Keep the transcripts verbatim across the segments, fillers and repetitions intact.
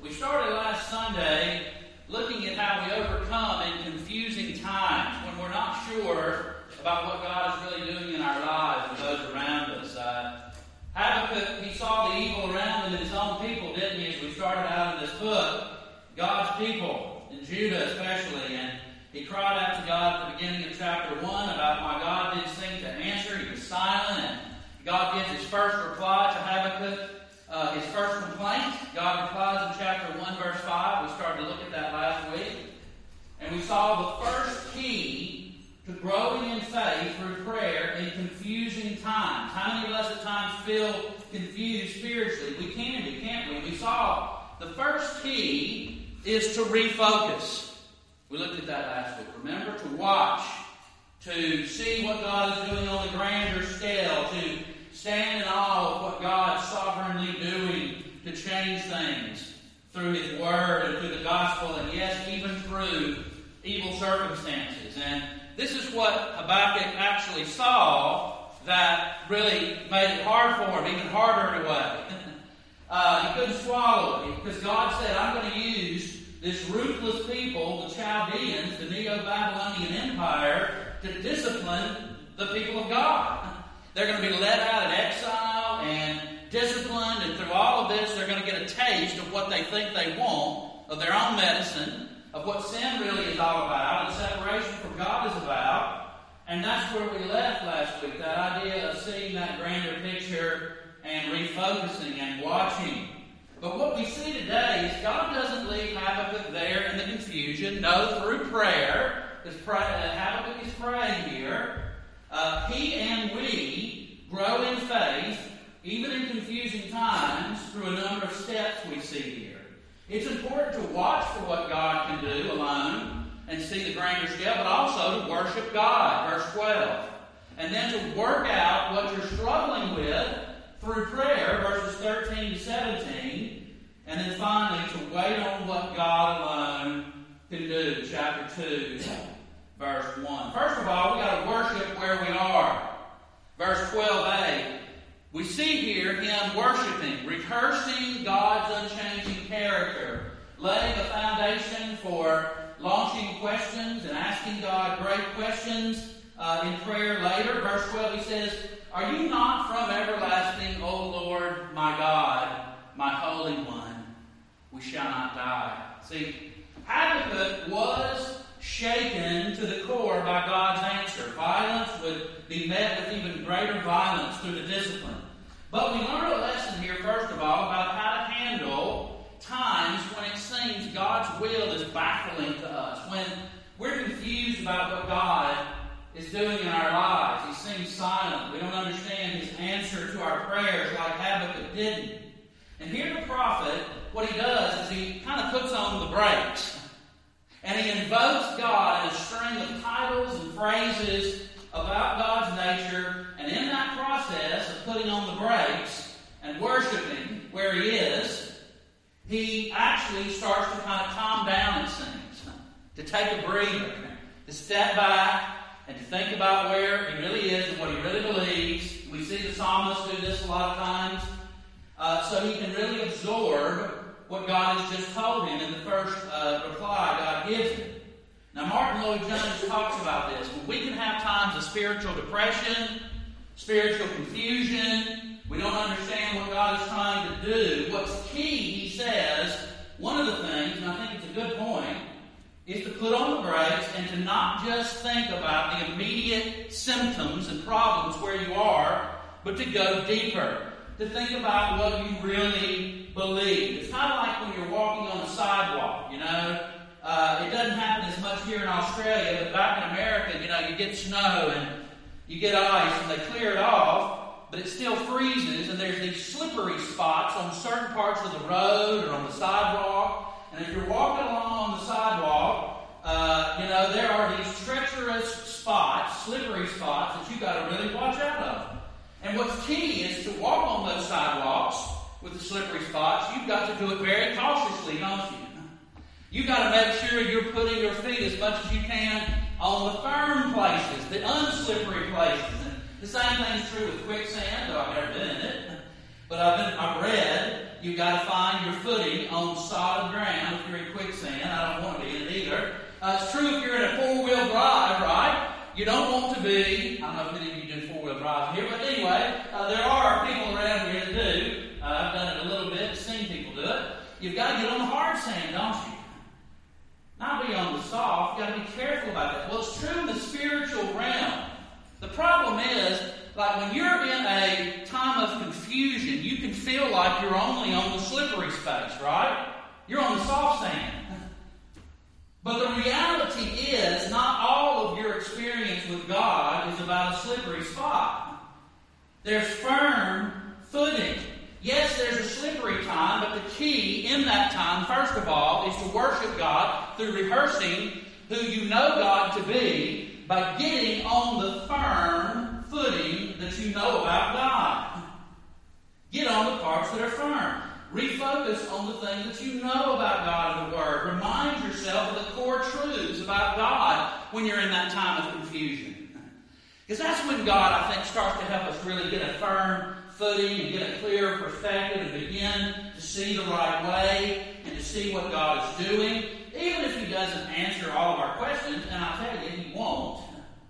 We started last Sunday looking at how we overcome in confusing times when we're not sure about what God is really doing in our lives and those around us. Uh, Habakkuk, he saw the evil around him in his own people, didn't he, as we started out in this book? God's people, in Judah especially, and he cried out to God at the beginning of chapter one about why God didn't seem to answer. He was silent, and God gives his first reply to Habakkuk, uh, his first complaint. God replies in chapter one, verse five. We started to look at that last week. And we saw the first key to growing in faith through prayer in confusing times. How many of us at times feel confused spiritually? We can be, can't we? We saw the first key is to refocus. We looked at that last week. Remember, to watch, to see what God is doing on the grander scale, to stand in awe of what God's sovereignly doing to change things through His Word and through the Gospel, and yes, even through evil circumstances. And this is what Habakkuk actually saw that really made it hard for him, even harder in a way. uh, he couldn't swallow it because God said, I'm going to use this ruthless people, the Chaldeans, the Neo-Babylonian Empire, to discipline the people of God. They're going to be led out in exile and disciplined, and through all of this, they're going to get a taste of what they think they want, of their own medicine, of what sin really is all about, and separation from God is about. And that's where we left last week, that idea of seeing that grander picture and refocusing and watching. But what we see today is God doesn't leave Habakkuk there in the confusion. No, through prayer, because pray, uh, Habakkuk is praying here, uh, he and we grow in faith, even in confusing times, through a number of steps we see here. It's important to watch for what God can do alone and see the grander scale, but also to worship God, verse twelve. And then to work out what you're struggling with through prayer, verses thirteen to seventeen. And then finally to wait on what God alone can do, chapter two, verse one. First of all, we've got to worship where we are. Verse twelve a. We see here him worshiping, rehearsing God's unchanging character, laying a foundation for launching questions and asking God great questions uh, in prayer later. Verse twelve, he says, Are you not from everlasting, O Lord, my God, my Holy One? We shall not die. See, Habakkuk was shaken to the core by God's answer. Violence would be met with even greater violence through the discipline. But we learn a lesson here, first of all, about how to handle times when it seems God's will is baffling to us. When we're confused about what God is doing in our lives. He seems silent. We don't understand His answer to our prayers like Habakkuk didn't. And here the prophet, what he does is he kind of puts on the brakes. And he invokes God in a string of titles and phrases about God's nature, and in that process of putting on the brakes and worshiping where he is, he actually starts to kind of calm down, it seems, to take a breather, to step back and to think about where he really is and what he really believes. We see the psalmist do this a lot of times, uh, so he can really absorb what God has just told him in the first uh, reply God gives him. Now, Martin Lloyd-Jones talks about this. When we can have times of spiritual depression, spiritual confusion, we don't understand what God is trying to do. What's key, he says, one of the things, and I think it's a good point, is to put on the brakes and to not just think about the immediate symptoms and problems where you are, but to go deeper, to think about what you really believe. It's kind of like when you're walking on a sidewalk, you know. Uh, it doesn't happen as much here in Australia, but back in America, you know, you get snow and you get ice and they clear it off, but it still freezes, and there's these slippery spots on certain parts of the road or on the sidewalk. And if you're walking along the sidewalk, uh, you know, there are these treacherous spots, slippery spots that you've got to really watch out of. And what's key is to walk on those sidewalks with the slippery spots. You've got to do it very cautiously, don't you? You've got to make sure you're putting your feet as much as you can on the firm places, the unslippery places. And the same thing's true with quicksand, though I've never been in it. But I've, been, I've read you've got to find your footing on solid ground if you're in quicksand. I don't want to be in it either. Uh, it's true if you're in a four-wheel drive, right? You don't want to be, I don't know if any of you do four-wheel drive here, but anyway, uh, there are people around here that do. Uh, I've done it a little bit, seen people do it. You've got to get on the hard sand, don't you? Not be on the soft. You've got to be careful about that. Well, it's true in the spiritual realm. The problem is, like when you're in a time of confusion, you can feel like you're only on the slippery space, right? You're on the soft sand. But the reality is, not all of your experience with God is about a slippery spot. There's firm footing. Yes, there's a slippery time, but the key in that time, first of all, is to worship God through rehearsing who you know God to be by getting on the firm footing that you know about God. Get on the parts that are firm. Refocus on the things that you know about God and the Word. Remind yourself of the core truths about God when you're in that time of confusion. Because that's when God, I think, starts to help us really get a firm footing and get a clear perspective and begin to see the right way and to see what God is doing. Even if He doesn't answer all of our questions, and I'll tell you, He won't.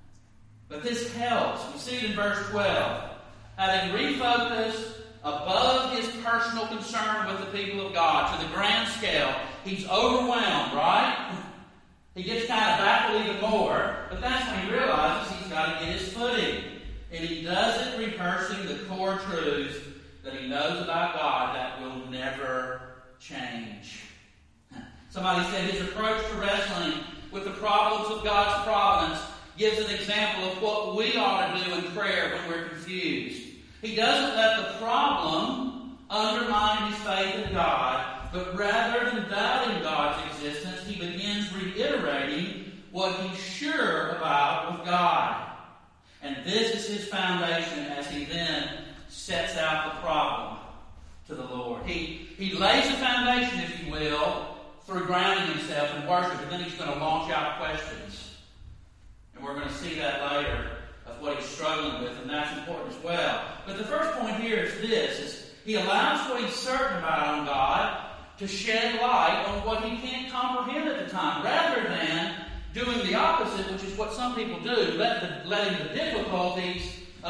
But this helps. We see it in verse twelve. Having refocused above his personal concern with the people of God to the grand scale, he's overwhelmed, right? He gets kind of baffled even more, but that's when he realizes he's got to get his footing. And he does it rehearsing the core truths that he knows about God that will never change. Somebody said his approach to wrestling with the problems of God's providence gives an example of what we ought to do in prayer when we're confused. He doesn't let the problem undermine his faith in God, but rather than doubting God's existence, he begins reiterating what he's sure about with God. And this is his foundation as he then sets out the problem to the Lord. He, he lays a foundation, if you will, through grounding himself in worship, and then he's going to launch out questions. And we're going to see that later of what he's struggling with, and that's important as well. But the first point here is this, is he allows what he's certain about on God to shed light on what he can't comprehend at the time, rather than doing the opposite, which is what some people do, let the, letting the difficulties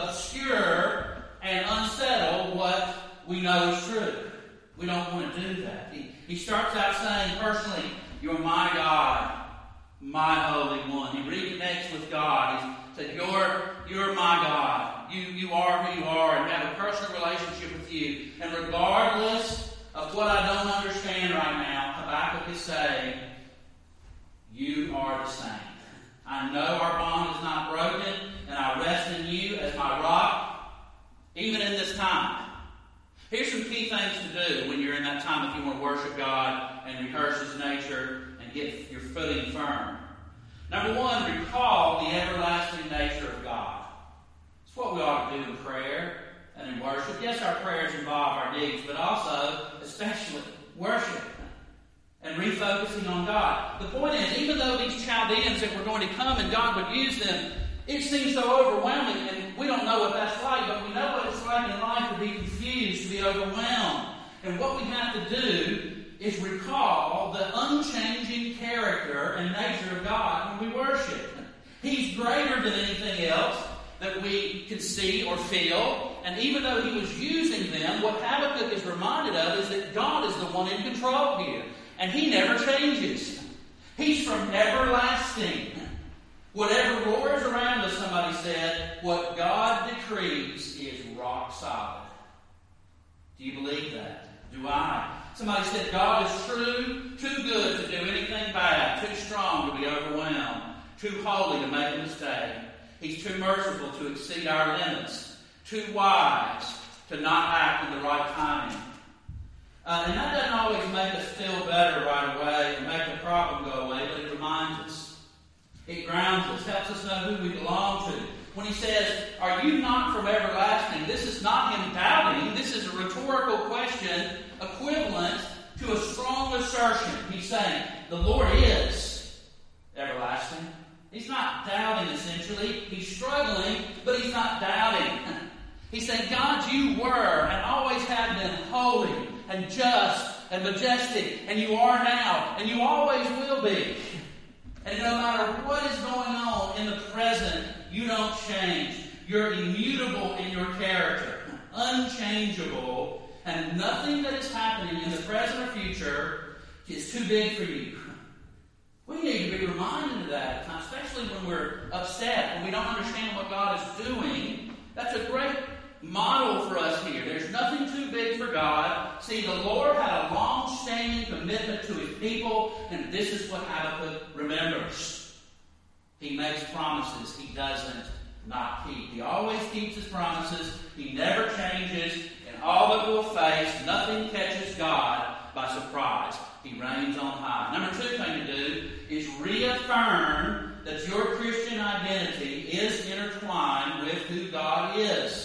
obscure and unsettle what we know is true. We don't want to do that. He, he starts out saying personally, "You're my God, my Holy One." He reconnects with God. He said, you're, you're my God. You, you are who you are, and have a personal relationship with you. And regardless of what I don't understand right now, Habakkuk is saying, you are the same. I know our bond is not broken, and I rest in you as my rock, even in this time. Here's some key things to do when you're in that time if you want to worship God and rehearse His nature and get your footing firm. Number one, recall the everlasting nature of God. It's what we ought to do in prayer and in worship. Yes, our prayers involve our deeds, but also, especially, worship and refocusing on God. The point is, even though these Chaldeans that were going to come and God would use them, it seems so overwhelming, and we don't know what that's like, but we know what it's like in life to be confused, to be overwhelmed. And what we have to do is recall the unchanging character and nature of God when we worship. He's greater than anything else that we can see or feel. And even though he was using them, what Habakkuk is reminded of is that God is the one in control here. And he never changes. He's from everlasting. Whatever roars around us, somebody said, what God decrees is rock solid. Do you believe that? Do I? Somebody said, God is true, too good to do anything bad, too strong to be overwhelmed, too holy to make a mistake. He's too merciful to exceed our limits, too wise to not act in the right timing. Uh, and that doesn't always make us feel better right away and make the problem go away, but it reminds us. It grounds us, helps us know who we belong to. When he says, are you not from everlasting? This is not him doubting. This is a rhetorical question equivalent to a strong assertion. He's saying, the Lord is everlasting. He's not doubting, essentially. He's struggling, but he's not doubting. He's saying, God, you were and always have been holy, and just and majestic, and you are now, and you always will be. And no matter what is going on in the present, you don't change. You're immutable in your character, unchangeable, and nothing that is happening in the present or future is too big for you. We need to be reminded of that, especially when we're upset, when we don't understand what God is doing. That's a great model for us here. There's nothing too big for God. See, the Lord had a long-standing commitment to His people, and this is what Habakkuk remembers. He makes promises He doesn't not keep. He always keeps His promises. He never changes. In all that we'll face, nothing catches God by surprise. He reigns on high. Number two thing to do is reaffirm that your Christian identity is intertwined with who God is.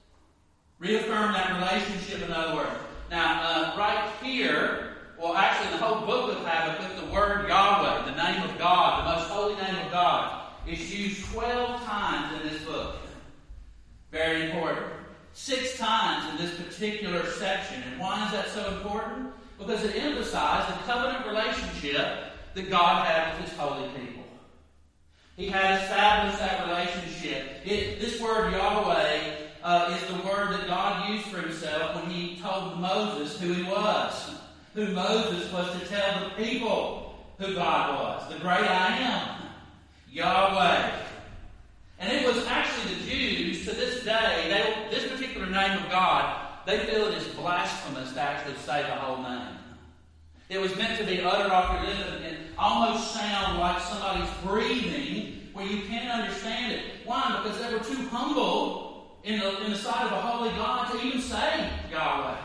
Reaffirm that relationship, in other words. Now, uh, right here, well, actually, the whole book of Habakkuk, the word Yahweh, the name of God, the most holy name of God, is used twelve times in this book. Very important. Six times in this particular section. And why is that so important? Because it emphasized the covenant relationship that God had with His holy people. He had established that relationship. It, this word Yahweh uh, is the word that God used for Himself when He told Moses who He was. Who Moses was to tell the people who God was. The great I Am. Yahweh. And it was actually the Jews, to this day, they, this particular name of God, they feel it is blasphemous to actually say the whole name. It was meant to be uttered off your lips and almost sound like somebody's breathing where you can't understand it. Why? Because they were too humble in the, in the sight of a holy God to even say Yahweh.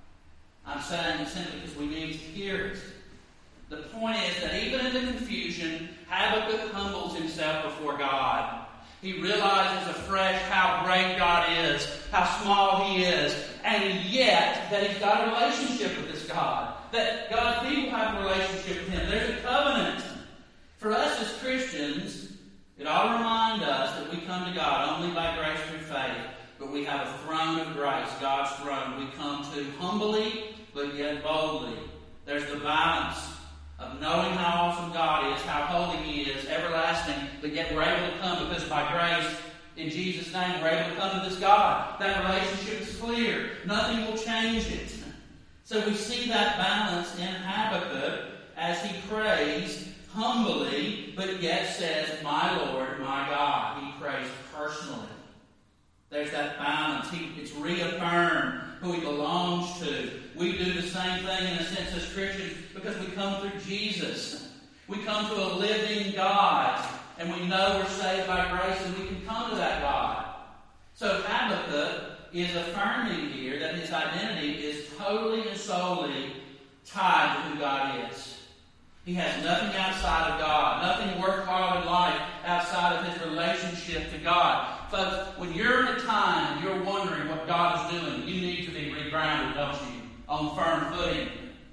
I'm saying it simply because we need to hear it. The point is that even in the confusion, Habakkuk humbles himself before God. He realizes afresh how great God is, how small He is, and yet that he's got a relationship with this God. That God's people have a relationship with Him. There's a covenant. For us as Christians, it ought to remind us that we come to God only by grace through faith, but we have a throne of grace, God's throne. We come to humbly, but yet boldly. There's the balance of knowing how awesome God is, how holy He is, everlasting, but yet we're able to come because by grace, in Jesus' name, we're able to come to this God. That relationship is clear. Nothing will change it. So we see that balance in Habakkuk as he prays humbly, but yet says, my Lord, my God. He prays personally. There's that balance. He, it's reaffirmed who he belongs to. We do the same thing in a sense as Christians because we come through Jesus. We come to a living God, and we know we're saved by grace, and we can come to that God. So Habakkuk is affirming here that his identity is totally and solely tied to who God is. He has nothing outside of God, nothing worthwhile in life outside of his relationship to God. Folks, when you're in a time and you're wondering what God is doing, you need to be regrounded, don't you? On firm footing.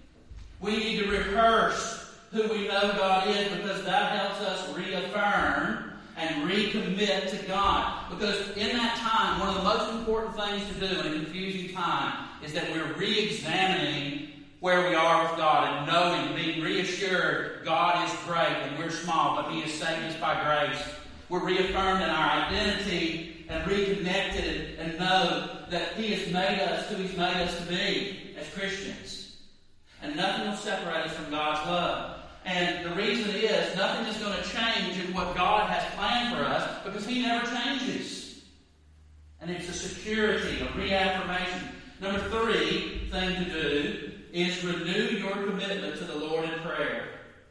We need to rehearse who we know God is because that helps us reaffirm and recommit to God. Because in that time, one of the most important things to do in a confusing time is that we're re-examining where we are with God and knowing, being reassured God is great and we're small, but He has saved us by grace. We're reaffirmed in our identity and reconnected and know that He has made us who He's made us to be as Christians. And nothing will separate us from God's love. And the reason is, nothing is going to change in what God has planned for us because He never changes. And it's a security, a reaffirmation. Number three thing to do is renew your commitment to the Lord in prayer.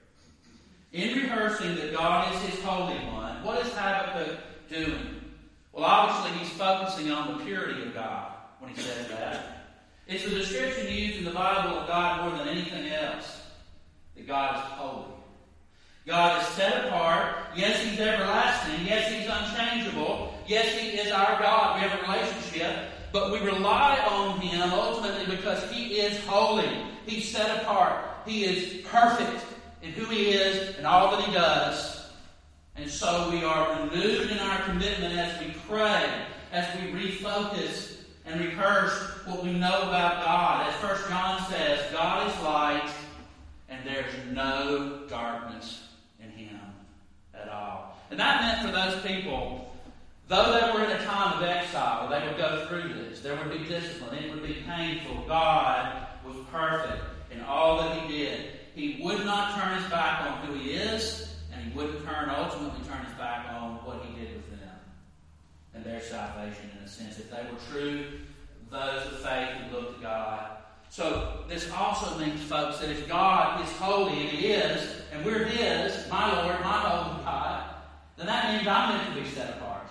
In rehearsing that God is His Holy One, what is Habakkuk doing? Well, obviously he's focusing on the purity of God when he says that. It's a description used in the Bible of God more than anything else. That God is holy. God is set apart. Yes, He's everlasting. Yes, He's unchangeable. Yes, He is our God. We have a relationship. But we rely on Him ultimately because He is holy. He's set apart. He is perfect in who He is and all that He does. And so we are renewed in our commitment as we pray, as we refocus, and and rehearse what we know about God. As First John says, God is light, and there's no darkness in Him at all. And that meant for those people, though they were in a time of exile, they would go through this. There would be discipline. It would be painful. God was perfect in all that He did. He would not turn His back on who He is, and He wouldn't turn, ultimately turn His back on what He did with them and their salvation, in a sense. If they were true, those of faith who looked to God. So this also means, folks, that if God is holy, and He is, and we're His, my Lord, my holy God, then that means I'm meant to be set apart.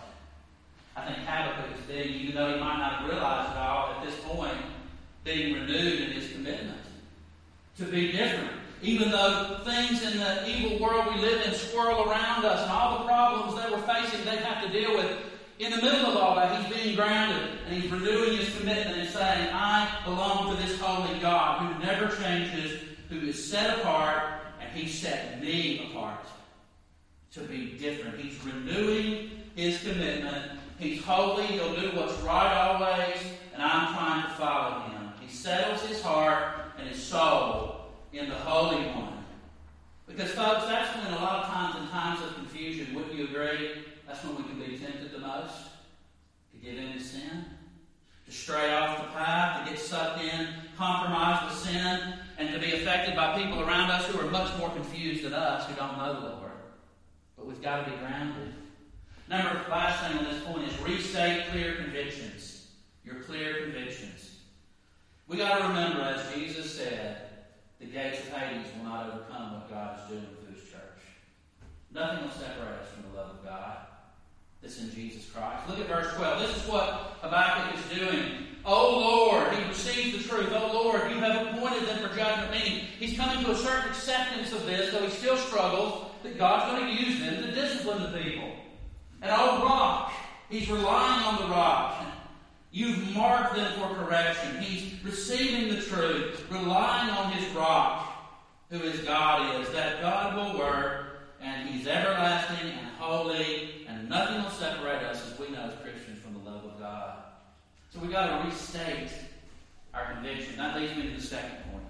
I think Habakkuk is being, even though he might not have realized it all at this point, being renewed in his commitment to be different. Even though things in the evil world we live in swirl around us and all the problems that we're facing they have to deal with, in the middle of all that, he's being grounded and he's renewing his commitment and saying, I belong to this holy God who never changes, who is set apart, and He set me apart to be different. He's renewing his commitment. He's holy. He'll do what's right always, and I'm trying to follow Him. He settles his heart and his soul in the Holy One. Because, folks, that's when a lot of times in times of confusion, wouldn't you agree? That's when we can be tempted the most. To give in to sin. To stray off the path. To get sucked in. Compromise with sin. And to be affected by people around us who are much more confused than us, who don't know the Lord. But we've got to be grounded. Number last thing on this point is restate clear convictions. Your clear convictions. We got to remember, as Jesus said, the gates of Hades will not overcome what God is doing through His church. Nothing will separate us from the love of God that's in Jesus Christ. Look at verse twelve. This is what Habakkuk is doing. O Lord, he receives the truth. O Lord, you have appointed them for judgment. Meaning, he's coming to a certain acceptance of this, though he still struggles, that God's going to use them to discipline the people. And O rock, he's relying on the rock. You've marked them for correction. He's receiving the truth, relying on his rock, who his God is, that God will work, and He's everlasting and holy, and nothing will separate us, as we know as Christians, from the love of God. So we've got to restate our conviction. That leads me to the second point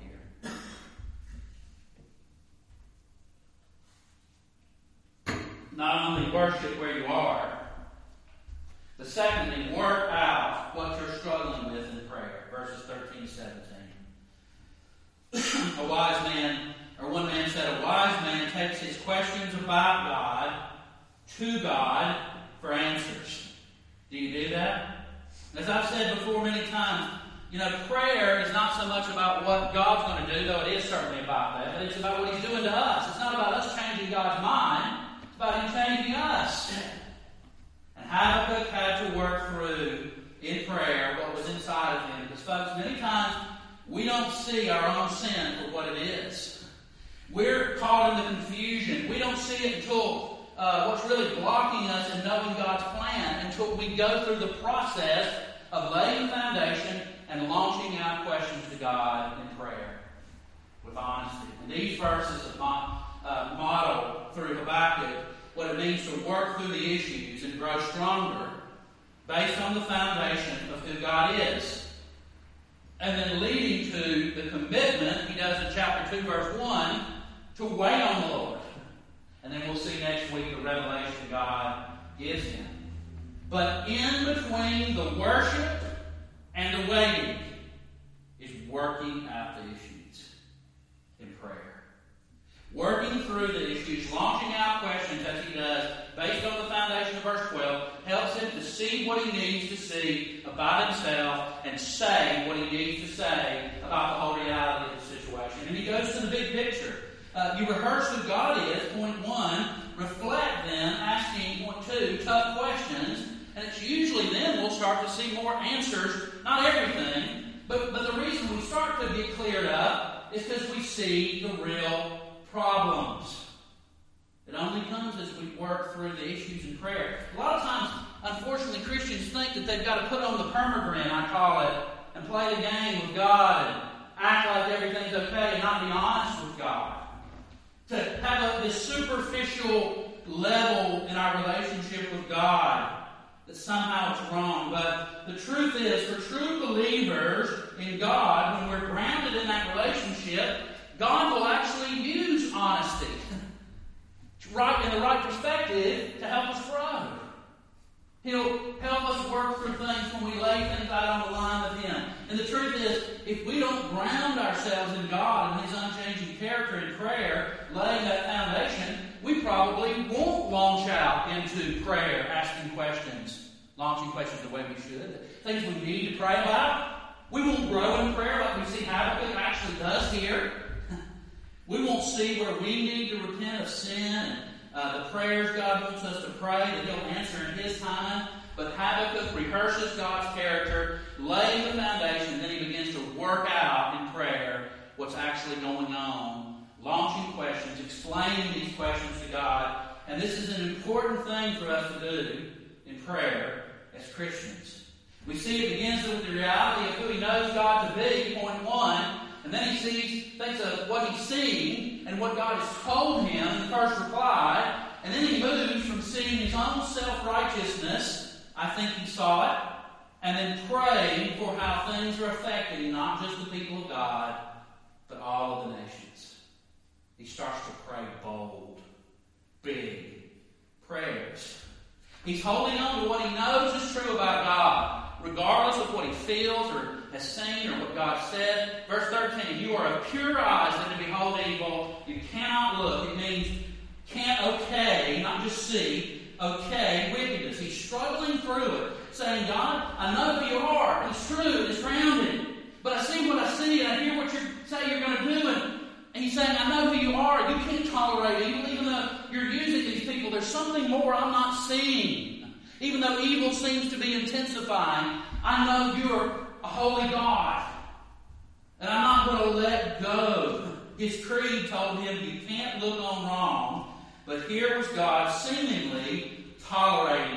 here. Not only worship where you are, but secondly, work out what you're struggling with in prayer. Verses thirteen to seventeen. A wise man, or one man said, a wise man takes his questions about God to God for answers. Do you do that? As I've said before many times, you know, prayer is not so much about what God's going to do, though it is certainly about that, but it's about what He's doing to us. It's not about us changing God's mind. It's about Him changing us. And Habakkuk had to work through, in prayer, what was inside of him. Because, folks, many times we don't see our own sin for what it is. We're caught in the confusion. We don't see it until uh, what's really blocking us in knowing God's plan, until we go through the process of laying the foundation and launching out questions to God in prayer with honesty. And these verses of my, uh, model through Habakkuk what it means to work through the issues and grow stronger based on the foundation of who God is. And then leading to the commitment he does in chapter two, verse one, to wait on the Lord. And then we'll see next week the revelation God gives him. But in between the worship and the waiting is working out the issues in prayer. Working through the issues, launching out questions as he does, based on the foundation of verse twelve, helps him to see what he needs to see about himself and say what he needs to say about the whole reality of the situation. And he goes to the big picture. Uh, you rehearse who God is, point one. Reflect then, asking, point two, tough questions. And it's usually then we'll start to see more answers. Not everything, but, but the reason we start to get cleared up is because we see the real problems. It only comes as we work through the issues in prayer. A lot of times, unfortunately, Christians think that they've got to put on the permagrin, I call it, and play the game with God and act like everything's okay and not be honest with God. To have a, this superficial level in our relationship with God that somehow it's wrong. But But the truth is, for true believers in God, when we're grounded in that relationship, God will actually use honesty right in the right perspective to help us grow. He'll help us work through things when we lay things out on the line with Him. And the truth is, if we don't ground ourselves in God and His unchanging character in prayer, laying that foundation, we probably won't launch out into prayer, asking questions, launching questions the way we should, things we need to pray about. We won't grow in prayer like we see Habakkuk actually does here. We won't see where we need to repent of sin and uh, the prayers God wants us to pray that He'll answer in His time. But Habakkuk rehearses God's character, laying the foundation, then he begins to work out in prayer what's actually going on, launching questions, explaining these questions to God. And this is an important thing for us to do in prayer as Christians. We see it begins with the reality of who he knows God to be, point one, and then he sees, thinks of what he's seen and what God has told him in the first reply, and then he moves from seeing his own self-righteousness, I think he saw it, and then praying for how things are affecting not just the people of God, but all of the nations. He starts to pray bold, big prayers. He's holding on to what he knows is true about God, regardless of what he feels or has seen or what God said. Verse thirteen, you are of pure eyes than to behold evil. You cannot look. It means can't okay, not just see, okay wickedness. He's struggling through it, saying, God, I know who you are. It's true. It's grounded. But I see what I see, and I hear what you say you're going to do. And, and he's saying, I know who you are. You can't tolerate evil, even though you're using these people. There's something more I'm not seeing. Even though evil seems to be intensifying, I know you're a holy God. And I'm not going to let go. His creed told him you can't look on wrong. But here was God seemingly tolerating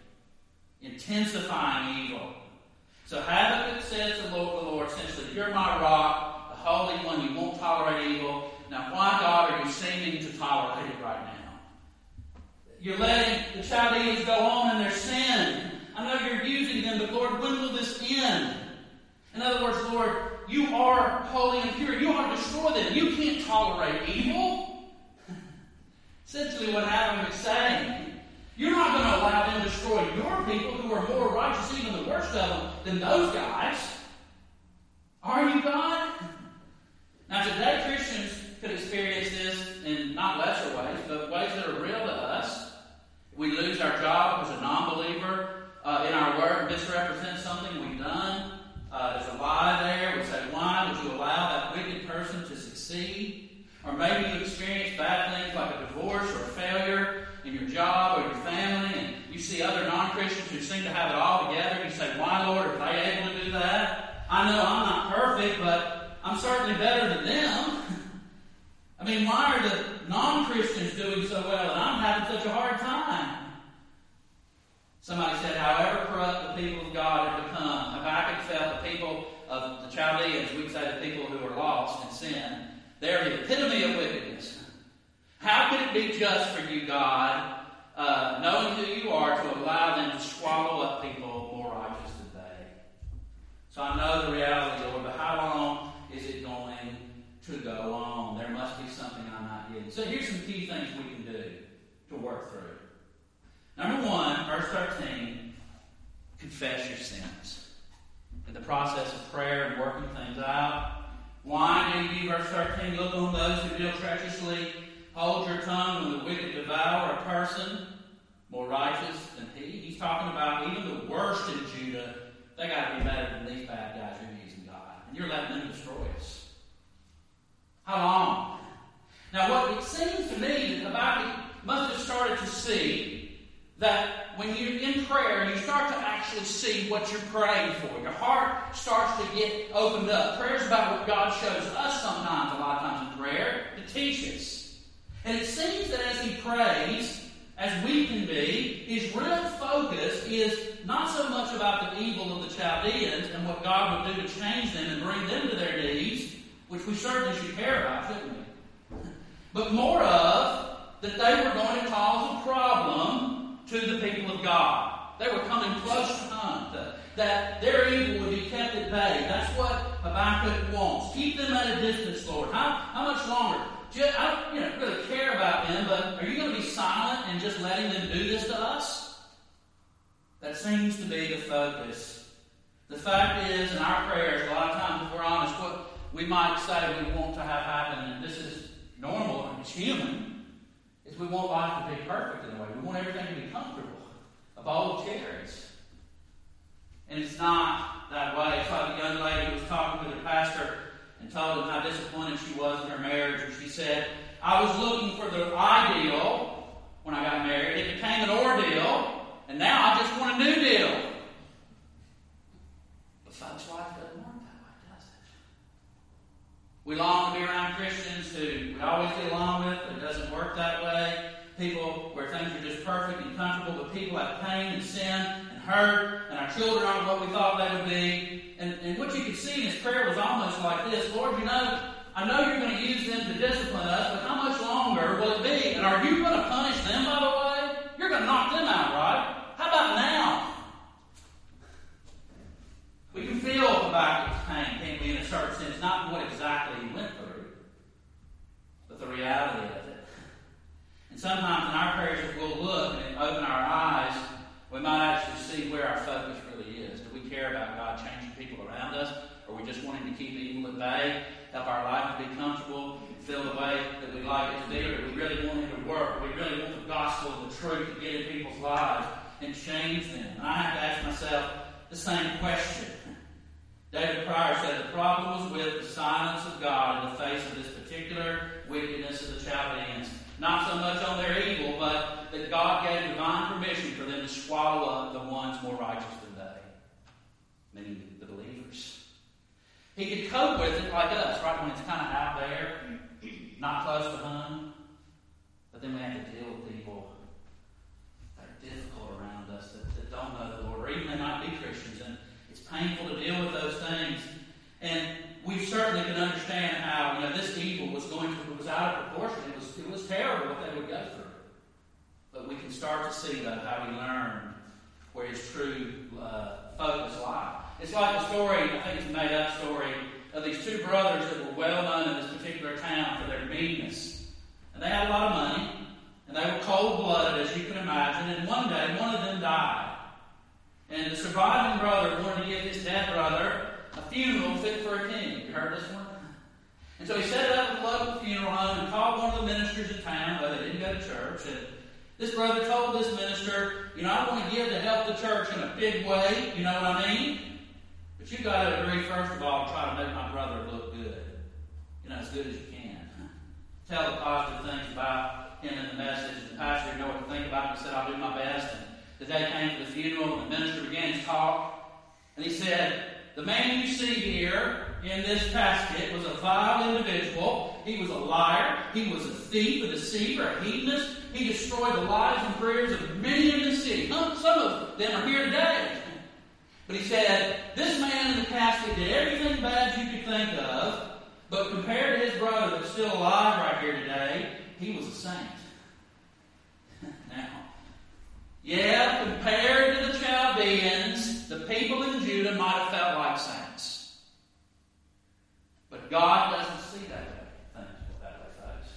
it, intensifying evil. So Habakkuk says to the Lord, the Lord, essentially, you're my rock, the Holy One, you won't tolerate evil. Now why, God, are you seeming to tolerate it right now? You're letting the Chaldeans go on in their sin. I know you're using them, but Lord, when will this end? In other words, Lord, you are holy and pure. You want to destroy them. You can't tolerate evil. Essentially what Habakkuk is saying, you're not going to allow them to destroy your people who are more righteous, even the worst of them, than those guys. Are you, God? Now today Christians could experience this in not lesser ways, but ways that are real to us. We lose our job as a non-believer uh, in our work, misrepresent something we've done. Uh, there's a lie there. We say, why would you allow that wicked person to succeed? Or maybe you experience bad things like a divorce or a failure in your job or your family, and you see other non-Christians who seem to have it all together. You say, why, Lord, are they able to do that? I know I'm not perfect, but I'm certainly better than them. I mean, why are the non-Christians doing so well and I'm having such a hard time? Somebody said, however corrupt the people of God have become, Habakkuk felt the people of the Chaldeans, we'd say the people who are lost in sin, they're the epitome of wickedness. How could it be just for you, God, uh, knowing who you are, to allow them to swallow up people more righteous than they? So I know the reality, Lord, but how long is it going to go on? There must be something I'm not getting. So here's some key things we can do to work through. Number one, verse thirteen, confess your sins. In the process of prayer and working things out, why do you, verse thirteen, look on those who deal treacherously, hold your tongue when the wicked devour a person more righteous than he? He's talking about even the worst in Judah. They got to be better than these bad guys you're using, God. And you're letting them destroy us. How long? Now, what it seems to me that Habakkuk must have started to see that when you're in prayer, you start to actually see what you're praying for. Your heart starts to get opened up. Prayer is about what God shows us sometimes, a lot of times in prayer, to teach us. And it seems that as he prays, as we can be, his real focus is not so much about the evil of the Chaldeans and what God would do to change them and bring them to their knees, which we certainly should care about, shouldn't we? But more of that they were going to cause a problem to the people of God. They were coming close to home. The, that their evil would be kept at bay. That's what Habakkuk wants. Keep them at a distance, Lord. How, how much longer? Just, I don't you know, really care about them, but are you going to be silent and just letting them do this to us? That seems to be the focus. The fact is, in our prayers, a lot of times, if we're honest, what we might say we want to have happen, and this is normal and it's human, is we want life to be perfect in a way. We want everything to be comfortable. A bowl of cherries. And it's not that way. It's like a young lady who was talking to the pastor and told him how disappointed she was in her marriage. And she said, I was looking for the ideal when I got married. It became an ordeal. And now I just want a new deal. But folks, life doesn't work that way, does it? We long to be around Christians who we always get along with, but it doesn't work that way. People where things are just perfect and comfortable, but people have pain and sin and hurt, and our children aren't what we thought they would be. And, and what you could see in his prayer was almost like this: Lord, you know, I know you're going to use them to discipline us, but how much longer will it be? And are you going to punish them, by the way? You're going to knock them out, right? How about now? We can feel Habakkuk's pain, can't we, in a certain sense? Not what exactly he went through, but the reality of it. And sometimes in our prayers, if we'll look and open our eyes, we might actually see where our focus really is. Do we care about God changing people around us? Or are we just wanting to keep evil at bay, help our life to be comfortable, feel the way that we like it to be? Or do we really want Him to work? Or we really want the gospel and the truth to get in people's lives and change them? And I have to ask myself the same question. David Pryor said the problem was with the silence of God in the face of this particular wickedness of the Chaldeans. Not so much on their evil, but that God gave divine permission for them to swallow up the ones more righteous than they, meaning the believers. He could cope with it like us, right, when it's kind of out there, not close to home. But then we have to deal with people that are difficult around us, that, that don't know the Lord, or even they might be Christians, and it's painful to deal with those things. And we certainly can understand how, you know, this evil was going to, it was out of proportion. It was, it was terrible what they would go through. But we can start to see, though, how he learned where his true uh, focus lies. It's like a story, I think it's a made-up story, of these two brothers that were well known in this particular town for their meanness. And they had a lot of money, and they were cold-blooded, as you can imagine. And one day, one of them died. And the surviving brother wanted to give his dead brother a funeral fit for a king. You heard this one? And so he set it up at the local funeral home and called one of the ministers in town, though they didn't go to church. And this brother told this minister, you know, I want to give to help the church in a big way, you know what I mean? But you got to agree, first of all, to try to make my brother look good. You know, as good as you can. Tell the positive things about him in the message. The pastor didn't know what to think about it. He said, I'll do my best. And the day came to the funeral, and the minister began to talk. And he said, the man you see here in this casket was a vile individual. He was a liar. He was a thief, a deceiver, a hedonist. He destroyed the lives and careers of many in this city. Some of them are here today. But he said, this man in the casket did everything bad you could think of, but compared to his brother that's still alive right here today, he was a saint. Now, yeah, compared to the Chaldeans, the people in Judah might have felt like saints. But God doesn't see that way. Things that way, folks.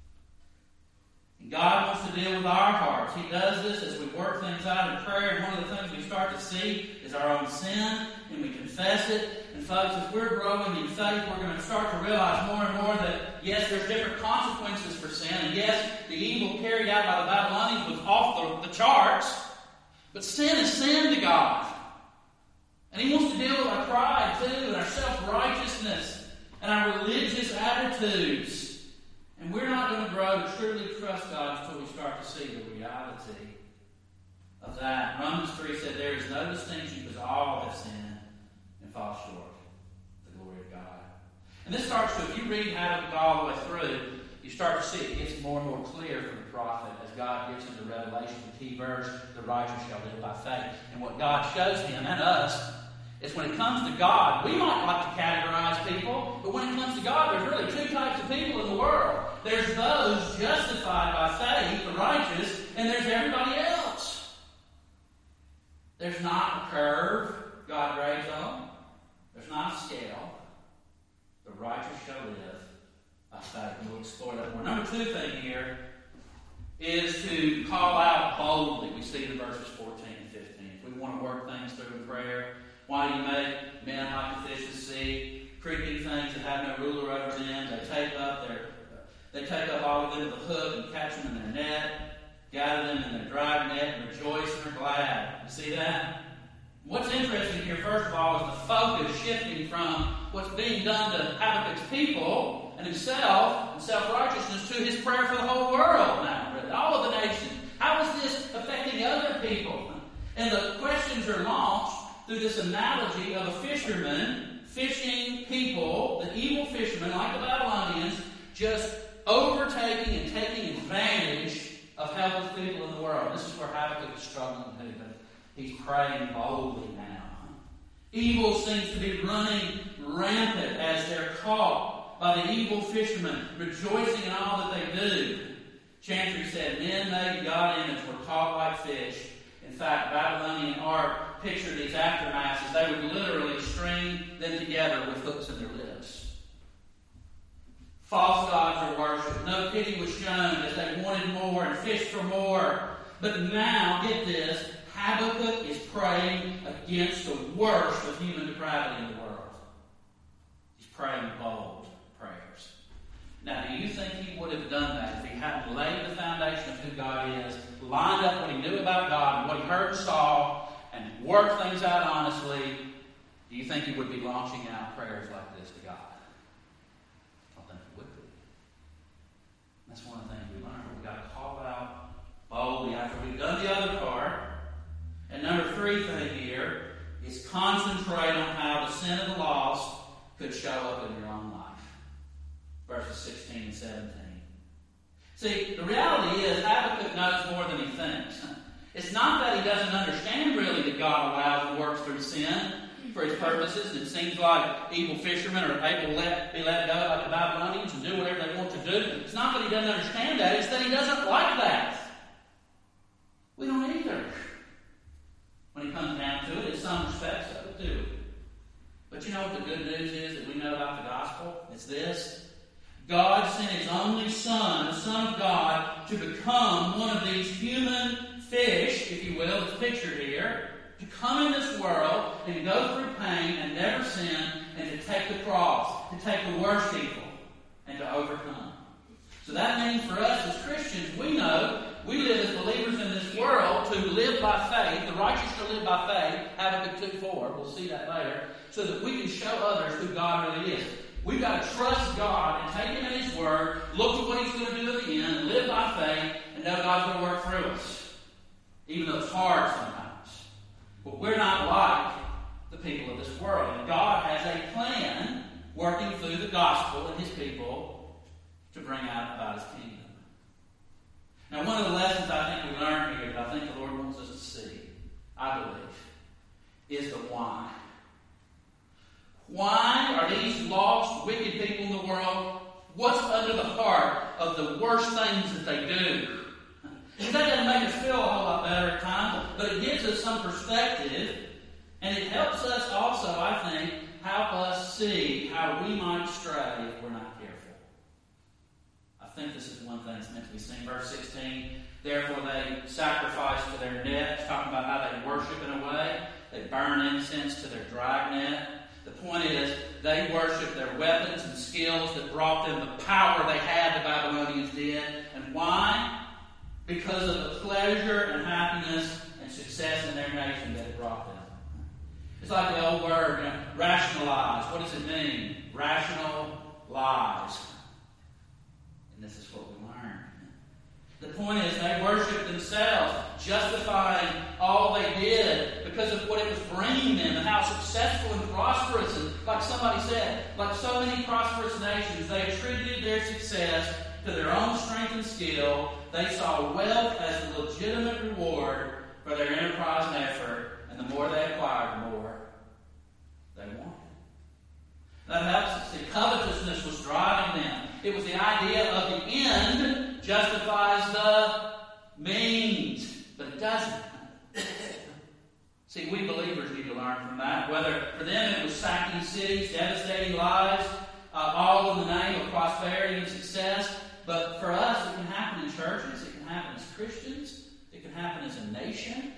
And God wants to deal with our hearts. He does this as we work things out in prayer. And one of the things we start to see is our own sin, and we confess it. And folks, as we're growing in faith, we're going to start to realize more and more that, yes, there's different consequences for sin. And yes, the evil carried out by the Babylonians was off the, the charts. But sin is sin to God. And He wants to deal with our pride, too, and our self-righteousness, and our religious attitudes. And we're not going to grow to truly trust God until we start to see the reality of that. Romans three said, there is no distinction because all have sinned and fall short of the glory of God. And this starts to, if you read Habakkuk all the way through, you start to see it gets more and more clear for the prophet as God gives him the revelation, the key verse, the righteous shall live by faith. And what God shows him and us is when it comes to God, we might like to categorize people, but when it comes to God, there's really two types of people in the world. There's those justified by faith, the righteous, and there's everybody else. There's not a curve God grades on. There's not a scale. The righteous shall live by faith. And we'll explore that more. Number two thing here is to call out boldly. We see it in verses fourteen and fifteen. If we want to work things through in prayer, why do you make men like the fish of the sea, creeping things that have no ruler over them? They take up their, they take up all of them with a hook and catch them in their net, gather them in their dry net, and rejoice and are glad. You see that? What's interesting here, first of all, is the focus shifting from what's being done to Habakkuk's people and himself and self-righteousness to his prayer for the whole world now, really, all of the nations. How is this affecting other people? And the questions are launched through this analogy of a fisherman fishing people, the evil fishermen, like the Babylonians, just overtaking and taking advantage of helpless people in the world. This is where Habakkuk is struggling to, but he's praying boldly now. Evil seems to be running rampant as they're caught by the evil fishermen, rejoicing in all that they do. Chantry said, men made God image were caught like fish. In fact, Babylonian art pictured these aftermaths as they would literally string them together with hooks in their lips. False gods were worshipped. No pity was shown as they wanted more and fished for more. But now, get this, Habakkuk is praying against the worst of human depravity in the world. He's praying bold prayers. Now, do you think he would have done that if he hadn't laid the foundation of who God is, lined up what he knew about God and what he heard and saw, and worked things out honestly? Do you think he would be launching out prayers like this to God? I don't think he would be. That's one of the things we learn. We've got to call out boldly after we've done the other part. And number three thing here is concentrate on how the sin of the lost could show up in your own life. Verses sixteen and seventeen. See, the reality is Habakkuk knows more than he thinks. It's not that he doesn't understand really that God allows and works through sin for his purposes. And it seems like evil fishermen are able to let, be let go like the Babylonians and do whatever they want to do. It's not that he doesn't understand that. It's that he doesn't like that. We don't either. When it comes down to it, in some respects of it, do we? But you know what the good news is that we know about the gospel? It's this. God sent his only Son, the Son of God, to become one of these human fish, if you will, it's pictured here, to come in this world and go through pain and never sin, and to take the cross, to take the worst evil, and to overcome. So that means for us as Christians, we know we live as believers in this world to live by faith. The righteous shall live by faith. Habakkuk two four. We'll see that later. So that we can show others who God really is. We've got to trust God and take Him at His word, look at what He's going to do at the end, and live by faith, and know God's going to work through us. Even though it's hard sometimes. But we're not like the people of this world. And God has a plan working through the gospel and His people to bring out about His kingdom. Now, one of the lessons I think we learn here that I think the Lord wants us to see, I believe, is the why. Why are these lost, wicked people in the world? What's under the heart of the worst things that they do? And that doesn't make us feel a whole lot better at times, but it gives us some perspective, and it helps us also, I think, help us see how we might stray if we're not careful. I think this is one thing that's meant to be seen. Verse sixteen, therefore they sacrifice to their net, talking about how they worship in a way. They burn incense to their drag net. The point is, they worship their weapons and skills that brought them the power they had, the Babylonians did. And why? Because of the pleasure and happiness and success in their nation that it brought them. It's like the old word, you know, rationalize. What does it mean? Rational lies. And this is what we learn. The point is, they worshiped themselves, justifying all they did because of what it was bringing them and how successful and prosperous. And like somebody said, like so many prosperous nations, they attributed their success to their own strength and skill. They saw wealth as a legitimate reward for their enterprise and effort, and the more they acquired, the more they wanted. That helps us. See, covetousness was driving them. It was the idea of the end justifies the means, but it doesn't. See, we believers need to learn learn from that. Whether for them it was sacking cities, devastating lives, uh, all in the name of prosperity and success. But for us, it can happen in churches. It can happen as Christians. It can happen as a nation.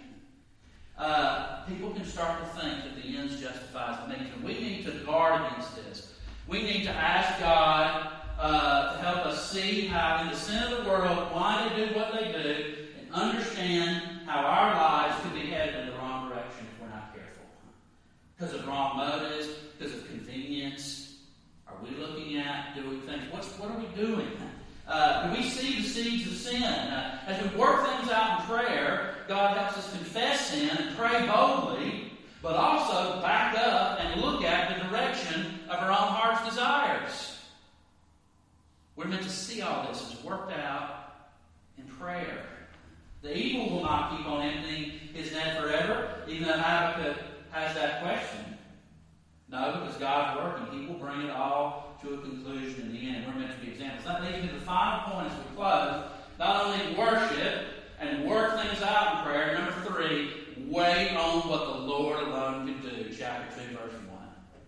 Uh, people can start to think that the ends justifies the means. And we need to guard against this. We need to ask God uh, to help us see how in the sin of the world, why they do what they do, and understand how our lives could be headed in the wrong direction if we're not careful. Because of wrong motives, because of convenience. Are we looking at doing things? What's, what are we doing? Uh, do we see the seeds of sin? Uh, as we work things out in prayer, God helps us confess sin and pray boldly, but also back up and look at the direction of our own heart's desires. We're meant to see all this as worked out in prayer. The evil will not keep on emptying his net forever, even though Habakkuk has that question. No, because God's working. He will bring it all to a conclusion in the end, and we're meant to be examples. That leads me to the final point as we close. Not only worship and work things out in prayer. Number three, wait on what the Lord alone can do. Chapter two, verse one.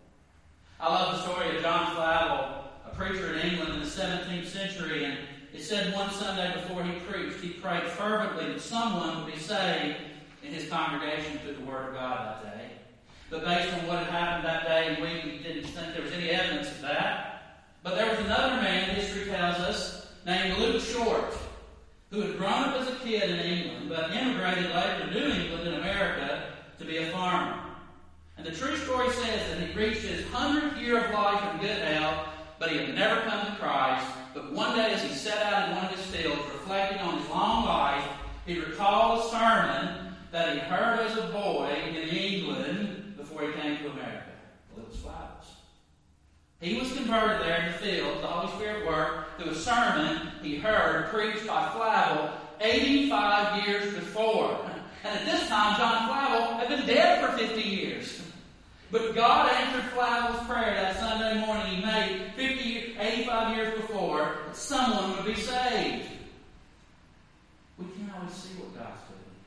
I love the story of John Flavel, a preacher in England in the seventeenth century, and it said one Sunday before he preached, he prayed fervently that someone would be saved in his congregation through the Word of God that day. But based on what had happened that day and week, he didn't think there was any evidence of that. But there was another man, history tells us, named Luke Short, who had grown up as a kid in England, but immigrated later to New England in America to be a farmer. And the true story says that he reached his hundredth year of life in good health, but he had never come to Christ. But one day as he sat out in one of his fields, reflecting on his long life, he recalled a sermon that he heard as a boy in England before he came to America. Well, it was Flavel's. He was converted there in the field. The Holy Spirit worked through a sermon he heard preached by Flavel eighty-five years before. And at this time, John Flavel had been dead for fifty years. But God answered Flavel's prayer that Sunday morning he made fifty, eighty-five years before that someone would be saved. We can't always see what God's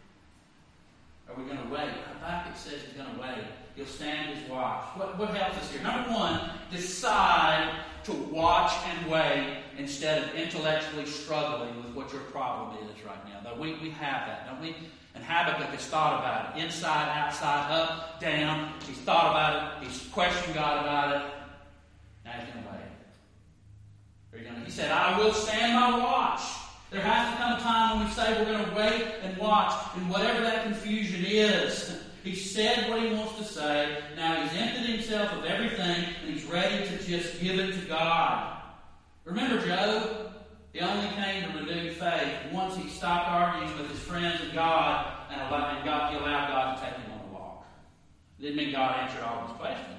doing. Are we going to wait? Habakkuk says he's going to wait. He'll stand his watch. What, what helps us here? Number one, decide to watch and wait instead of intellectually struggling with what your problem is right now. Though we, we have that, don't we? And Habakkuk has thought about it. Inside, outside, up, down. He's thought about it. He's questioned God about it. Now he's going to wait. Are you gonna, he said, I will stand my watch. There has to come a time when we say we're going to wait and watch, and whatever that confusion is. He said what he wants to say. Now he's emptied himself of everything, and he's ready to just give it to God. Remember Job? He only came to renewed faith once he stopped arguing with his friends and God, and allowed, and God, he allowed God to take him on a walk. It didn't mean God answered all his questions.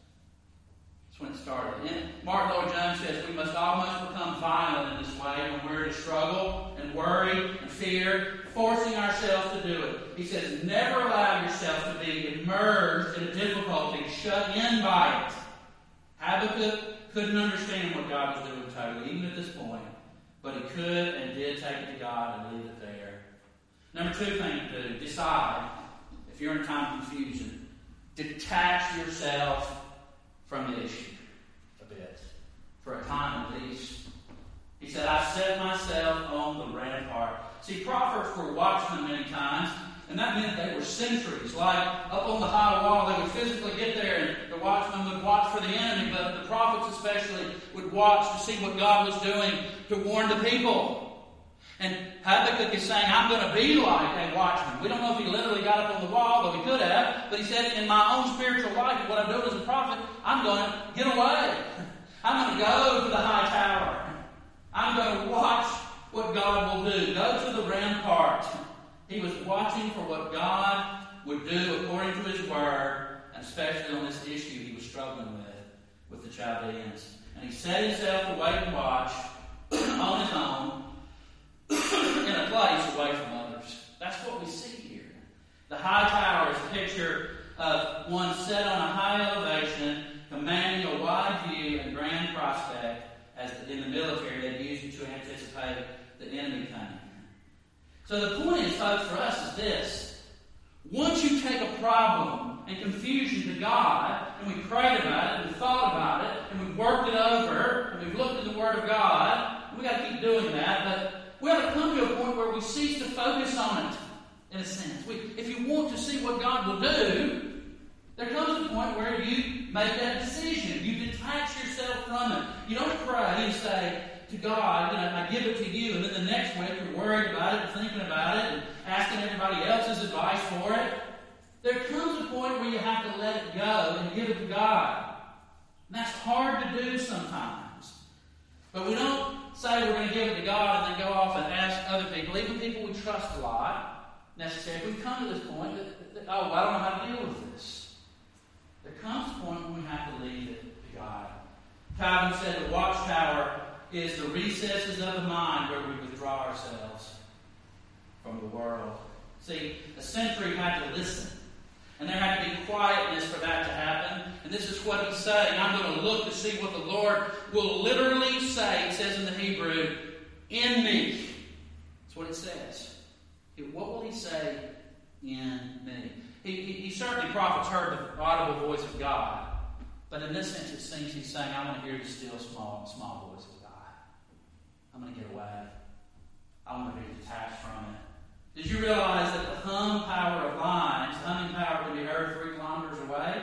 That's when it started. And Martin Lloyd-Jones says we must almost become violent in this way when we're in struggle and worry and fear, forcing ourselves to do it. He says, never allow yourself to be immersed in a difficulty, shut in by it. Habakkuk couldn't understand what God was doing totally, even at this point. But he could and did take it to God and leave it there. Number two thing to do, decide, if you're in a time of confusion, detach yourself from the issue a bit. For a time at least. He said, I set myself on the rampart. See, prophets were watchmen many times, and that meant they were sentries. Like up on the high wall, they would physically get there, and the watchmen would watch for the enemy, but the prophets especially would watch to see what God was doing to warn the people. And Habakkuk is saying, I'm going to be like a watchman. We don't know if he literally got up on the wall, but he could have. But he said, in my own spiritual life, what I'm doing as a prophet, I'm going to get away. I'm going to go to the high tower. I'm going to watch what God will do. Go to the rampart. He was watching for what God would do according to his word, and especially on this issue he was struggling with, with the Chaldeans. And he set himself to wait and watch on his own in a place away from others. That's what we see here. The high tower is a picture of one set on a high elevation, commanding a wide view and grand prospect, as in the military they'd use it to anticipate the enemy coming. So the point is, folks, for us is this. Once you take a problem and confusion to God, and we prayed about it, and we thought about it, and we worked it over, and we've looked in the Word of God, and we've got to keep doing that, but we ought to come to a point where we cease to focus on it, in a sense. We, if you want to see what God will do, there comes a point where you make that decision. You detach yourself from it. You don't pray and say to God, you know, I give it to you, and then the next week you're worried about it and thinking about it and asking everybody else's advice for it. There comes a point where you have to let it go and give it to God. And that's hard to do sometimes. But we don't say we're going to give it to God and then go off and ask other people, even people we trust a lot, necessarily. We come to this point that, that, oh, well, I don't know how to deal with this. There comes a point when we have to leave it to God. Calvin said the watchtower is the recesses of the mind where we withdraw ourselves from the world. See, a sentry had to listen. And there had to be quietness for that to happen. And this is what he's saying. I'm going to look to see what the Lord will literally say. It says in the Hebrew, in me. That's what it says. What will he say in me? He, he, he certainly, prophets heard the audible voice of God. But in this sense, it seems he's saying, I want to hear the still small, small voice of God. I'm going to get away. I want to be detached from it. Did you realize that the hum power of lines, humming power can be heard three kilometers away?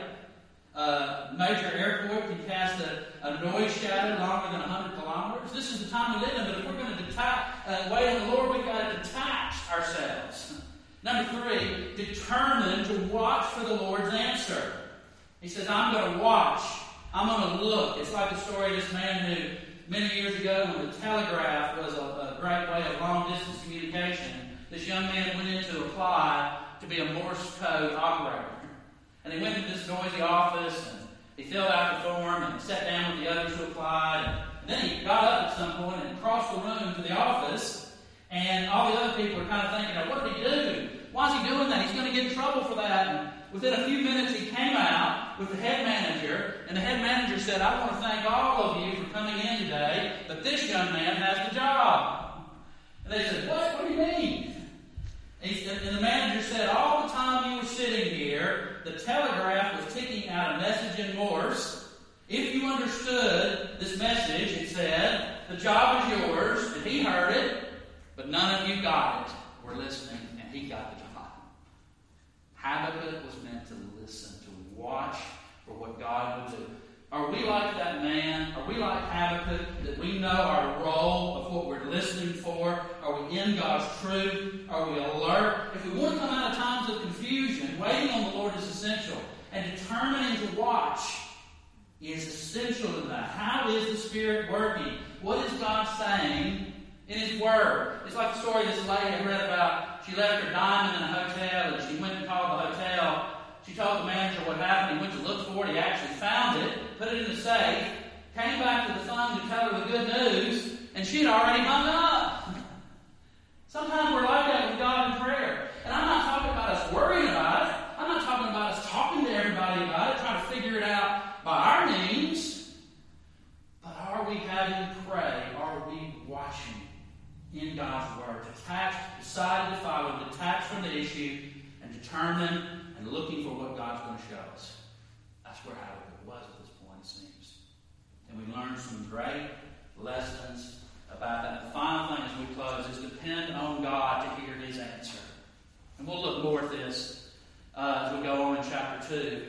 A major airport can cast a, a noise shadow longer than one hundred kilometers. This is the time we live in, but if we're going to detach, uh, wait on the Lord, we've got to detach ourselves. Number three, determined to watch for the Lord's answer. He says, I'm going to watch. I'm going to look. It's like the story of this man who, many years ago, when the telegraph was a, a great way of long-distance communication, this young man went in to apply to be a Morse code operator. And he went to this noisy office, and he filled out the form, and sat down with the others who applied. And then he got up at some point and crossed the room to the office, and all the other people were kind of thinking, now, what did he do? Why is he doing that? He's going to get in trouble for that. And within a few minutes, he came out with the head manager, and the head manager said, I want to thank all of you for coming in today, but this young man has the job. And they said, what? What do you mean? And the manager said, all the time you were sitting here, the telegraph was ticking out a message in Morse. If you understood this message, it said, the job is yours, and he heard it, but none of you got it. We're listening, and he got the job. Habakkuk was meant to listen, to watch for what God will do. Are we like that man? Are we like Habakkuk, that we know our role of what we're listening for? Are we in God's truth? Are we alert? If we want to come out of times of confusion, waiting on the Lord is essential. And determining to watch is essential to that. How is the Spirit working? What is God saying in His Word? It's like the story of this lady I read about. She left her diamond in a hotel, and she went and called the hotel. She told the manager what happened. He went to look for it. He actually found it, put it in the safe, came back to the phone to tell her the good news, and she had already hung up. Sometimes we're like that with God in prayer. And I'm not talking about us worrying about it. I'm not talking about us talking to everybody about it, trying to figure it out by our means. But are we having pray? Are we watching in God's Word? Detached, decided to follow, detached from the issue, and determined and looking for what God's going to show us. That's where Habakkuk was at this point, it seems. And we learned some great lessons about that. The final thing as we close is depend on God to hear His answer. And we'll look more at this uh, as we go on in chapter two.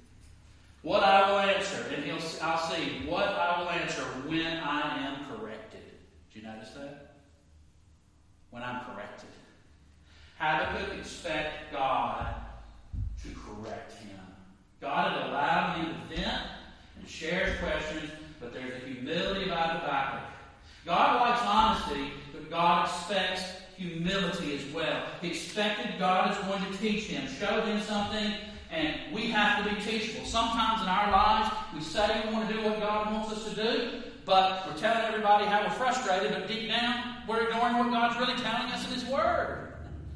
What I will answer, and he'll, I'll see what I will answer when I am corrected. Did you notice that? When I'm corrected. Habakkuk expect God to correct him. God had allowed him to vent and share his questions, but there's a humility about Habakkuk. God likes honesty, but God expects humility as well. He expected God is going to teach him, show him something, and we have to be teachable. Sometimes in our lives, we say we want to do what God wants us to do, but we're telling everybody how we're frustrated, but deep down, we're ignoring what God's really telling us in His Word.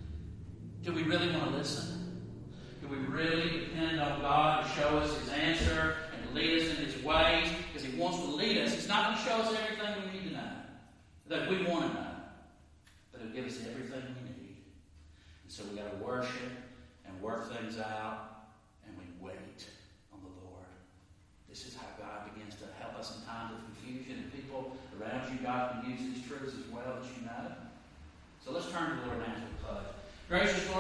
Do we really want to listen? Do we really depend on God to show us His answer and to lead us in His ways? Because He wants to lead us. He's not going to show us everything we need to know, that we want to know. But He'll give us everything we need. And so we got to worship and work things out, and we wait on the Lord. This is how God begins to help us in times of confusion and people around you. God can use these truths as well that you know. So let's turn to the Lord now as we close. Gracious Lord,